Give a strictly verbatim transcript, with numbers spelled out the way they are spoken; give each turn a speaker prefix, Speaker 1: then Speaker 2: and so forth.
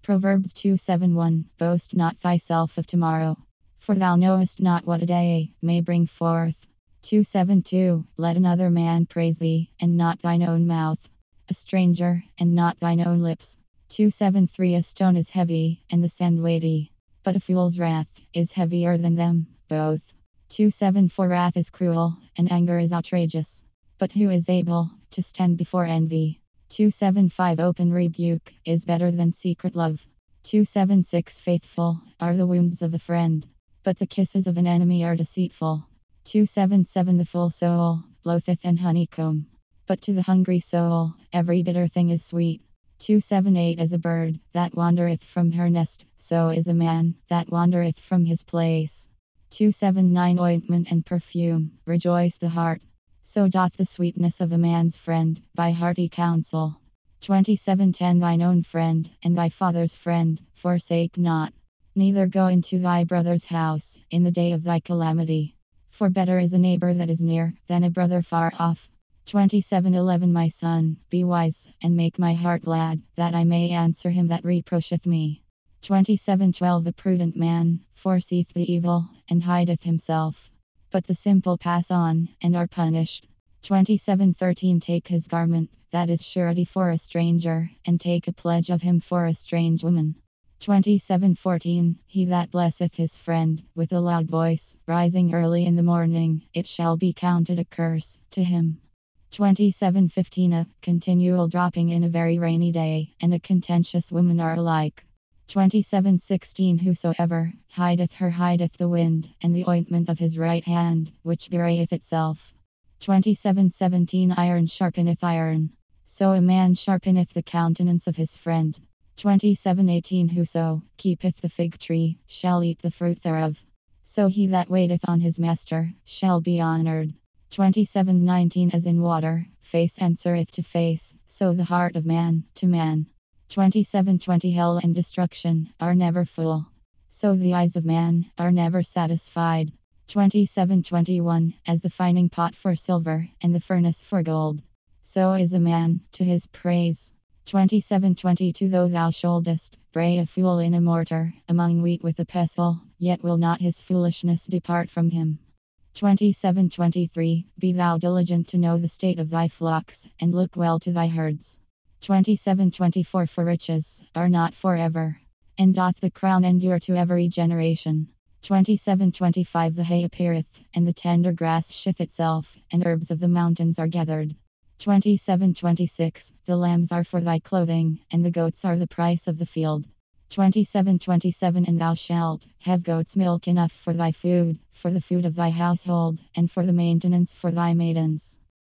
Speaker 1: Proverbs two seven one. Boast not thyself of tomorrow, for thou knowest not what a day may bring forth. two seven two. Let another man praise thee, and not thine own mouth, a stranger, and not thine own lips. two seven three. A stone is heavy, and the sand weighty, but a fool's wrath is heavier than them both. two seven four. Wrath is cruel, and anger is outrageous, but who is able to stand before envy? two seven five. Open rebuke is better than secret love. two seven six. Faithful are the wounds of a friend, but the kisses of an enemy are deceitful. two seven seven. The full soul loatheth an honeycomb, but to the hungry soul every bitter thing is sweet. two seven eight. As a bird that wandereth from her nest, so is a man that wandereth from his place. two seven nine. Ointment and perfume rejoice the heart, so doth the sweetness of a man's friend by hearty counsel. twenty-seven ten. Thine own friend and thy father's friend forsake not, neither go into thy brother's house in the day of thy calamity. For better is a neighbor that is near than a brother far off. twenty-seven eleven. My son, be wise, and make my heart glad, that I may answer him that reproacheth me. twenty-seven twelve. The prudent man foreseeth the evil, and hideth himself, but the simple pass on, and are punished. twenty-seven thirteen. Take his garment, that is surety for a stranger, and take a pledge of him for a strange woman. twenty-seven fourteen. He that blesseth his friend with a loud voice, rising early in the morning, it shall be counted a curse to him. twenty-seven fifteen. A continual dropping in a very rainy day, and a contentious woman are alike. twenty-seven sixteen. Whosoever hideth her hideth the wind, and the ointment of his right hand, which bewrayeth itself. twenty-seven seventeen. Iron sharpeneth iron, so a man sharpeneth the countenance of his friend. twenty-seven eighteen. Whoso keepeth the fig tree shall eat the fruit thereof, so he that waiteth on his master shall be honored. twenty-seven nineteen. As in water face answereth to face, so the heart of man to man. twenty-seven twenty. Hell and destruction are never full, so the eyes of man are never satisfied. twenty-seven twenty-one. As the fining pot for silver, and the furnace for gold, so is a man to his praise. twenty-seven twenty-two. Though thou shouldest bray a fool in a mortar, among wheat with a pestle, yet will not his foolishness depart from him. twenty-seven twenty-three. Be thou diligent to know the state of thy flocks, and look well to thy herds. twenty-seven twenty-four. For riches are not forever, and doth the crown endure to every generation. twenty-seven twenty-five. The hay appeareth, and the tender grass shith itself, and herbs of the mountains are gathered. twenty-seven twenty-six. The lambs are for thy clothing, and the goats are the price of the field. twenty-seven twenty-seven. And thou shalt have goats' milk enough for thy food, for the food of thy household, and for the maintenance for thy maidens.